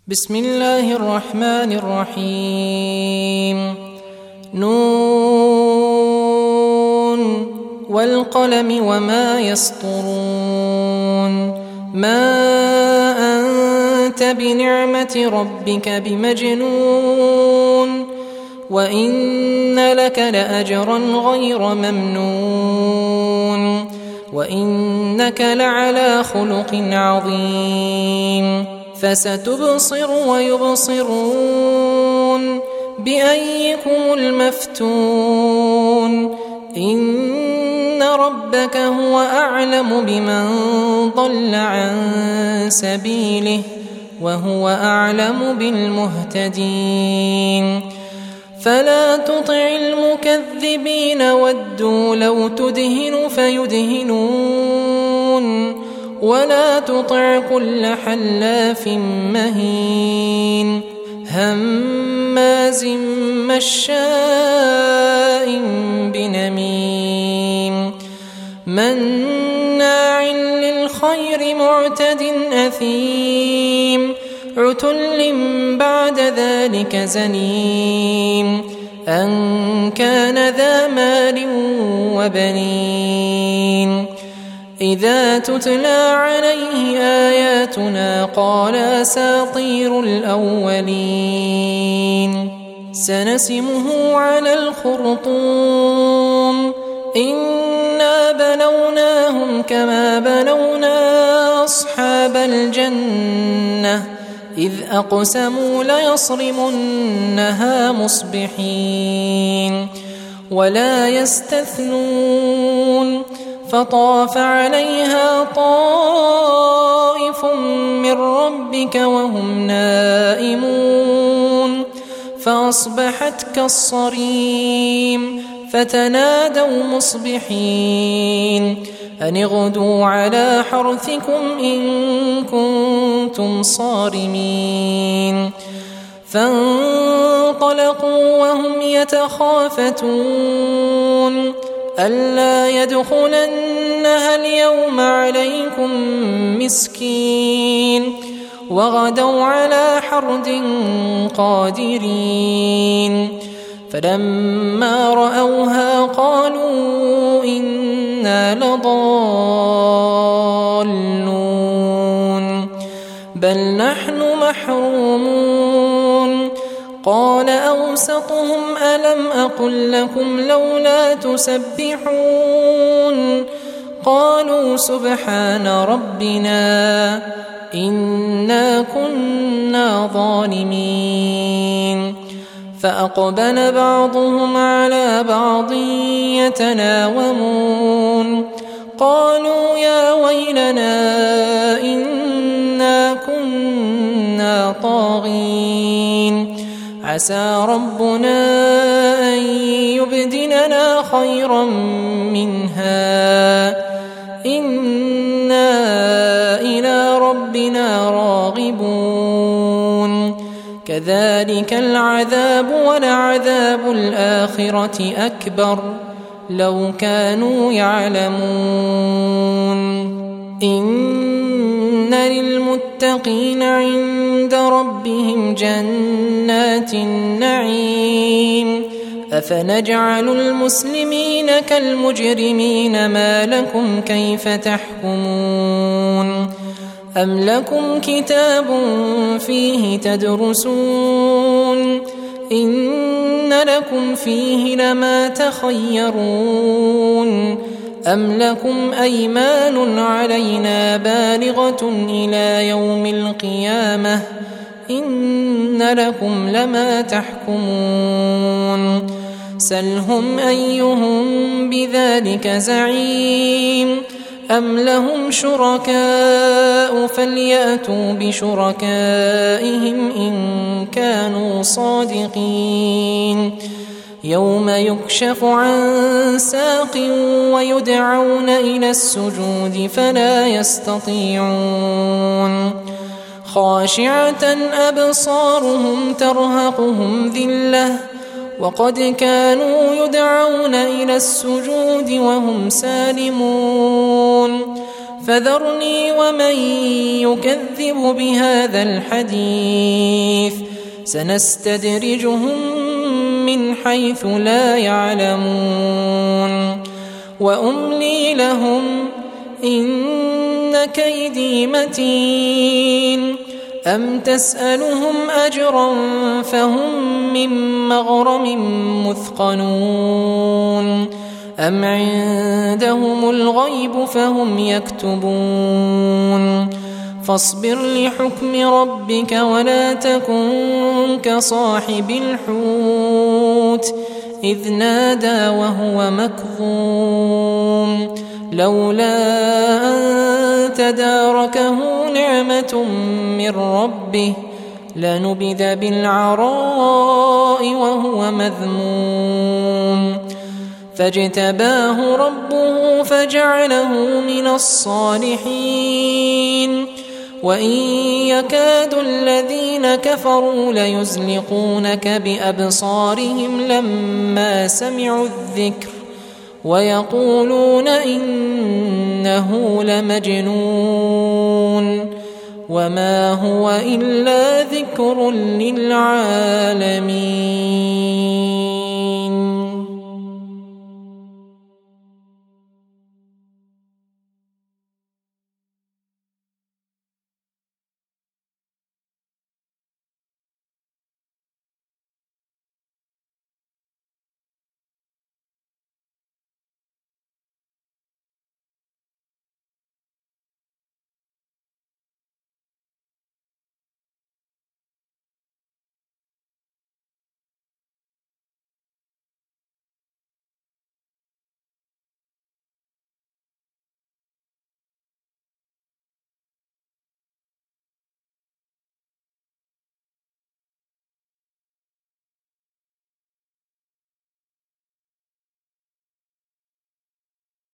بسم الله الرحمن الرحيم. نون والقلم وما يسطرون. ما أنت بنعمة ربك بمجنون وإن لك لأجرا غير ممنون وإنك لعلى خلق عظيم. فستبصر ويبصرون بأيكم المفتون. إن ربك هو أعلم بمن ضل عن سبيله وهو أعلم بالمهتدين. فلا تطع المكذبين ودوا لو تدهن فيدهنون ولا تطع كل حلاف مهين هماز مشاء بنميم مناع للخير معتد أثيم عتل بعد ذلك زنيم أن كان ذا مال وبنين. إذا تتلى عليه آياتنا قال أساطير الأولين. سنسمه على الخرطوم. إنا بلوناهم كما بلونا أصحاب الجنة إذ أقسموا ليصرمنها مصبحين ولا يستثنون. فطاف عليها طائف من ربك وهم نائمون فأصبحت كالصريم. فتنادوا مصبحين أن اغدوا على حرثكم إن كنتم صارمين. فانطلقوا وهم يتخافتون ألا يدخلنها اليوم عليكم مسكين وغدوا على حرد قادرين. فلما رأوها قالوا إنا لضالون بل نحن محرومون. قال أوسطهم ألم أقل لكم لولا تسبحون قالوا سبحان ربنا إنا كنا ظالمين. فأقبل بعضهم على بعض يتناومون قالوا يا ويلنا إنا كنا طاغين عسى ربنا أن يبدلنا خيرا منها إنا إلى ربنا راغبون. كذلك العذاب ولعذاب الآخرة أكبر لو كانوا يعلمون. إن للمتقين عند ربهم جنات النعيم. أفنجعل المسلمين كالمجرمين ما لكم كيف تحكمون أم لكم كتاب فيه تدرسون إن لكم فيه لما تخيرون أم لكم أيمان علينا بالغة إلى يوم القيامة إن لكم لما تحكمون. سلهم أيهم بذلك زعيم أم لهم شركاء فليأتوا بشركائهم إن كانوا صادقين. يوم يكشف عن ساق ويدعون إلى السجود فلا يستطيعون خاشعة أبصارهم ترهقهم ذلة وقد كانوا يدعون إلى السجود وهم سالمون فذرني ومن يكذب بهذا الحديث سنستدرجهم من حيث لا يعلمون وأملي لهم إن كيدي متين أم تسألهم أجرا فهم من مغرم مثقلون أم عندهم الغيب فهم يكتبون فاصبر لحكم ربك ولا تكن كصاحب الحوت إذ نادى وهو مكظوم لولا أن تداركه نعمة من ربه لنبذ بالعراء وهو مذموم فاجتباه ربه فجعله من الصالحين وإن يكاد الذين كفروا ليزلقونك بأبصارهم لما سمعوا الذكر ويقولون إنه لمجنون وما هو إلا ذكر للعالمين.